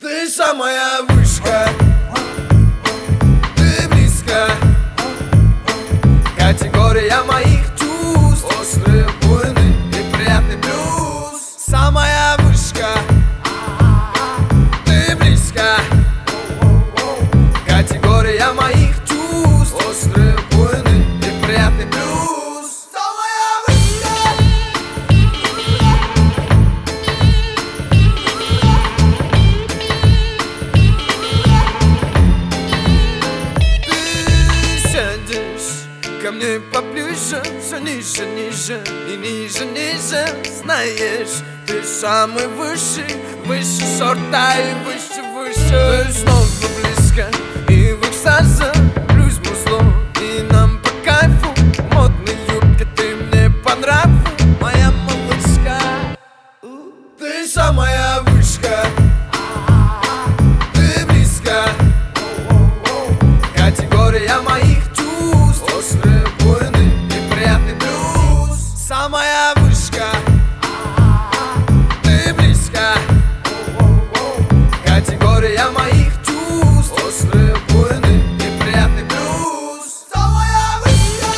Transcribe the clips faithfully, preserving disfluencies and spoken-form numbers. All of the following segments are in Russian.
Ты самая вышка, ты близко. Категория моих чувств, острые, буйный и приятный блюз. Самая вышка, ты близко. Категория моих чувств, острые, буйный и приятный блюз. Ко мне поближе, все ниже, ниже и ниже, ниже. Знаешь, ты самый высший, выше сорта и выше, выше. Ты снова близко и в экстазе, плюс музло и нам по кайфу. Модная юбка, ты мне по нраву, моя малышка. Ты самая вышка, ты близко. Категория моих чувств, острые, буйный и приятный блюз. Самая вышка, ты близко. Категория моих чувств, острые, буйный и приятный блюз. Самая вышка.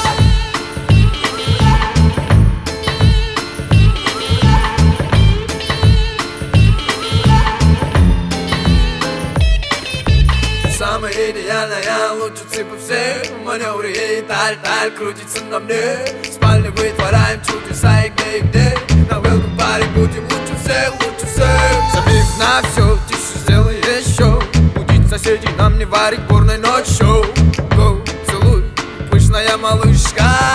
Самая идеальная, лучше цыпа всех. В маневре и таль-таль крутится на мне. В спальне вытворяем чудеса и где и где. На welcome party будем лучше всех, лучше всех. Забив на все, тише сделай еще. Будить соседей нам не варить бурной ночью. Go, целуй, пышная малышка.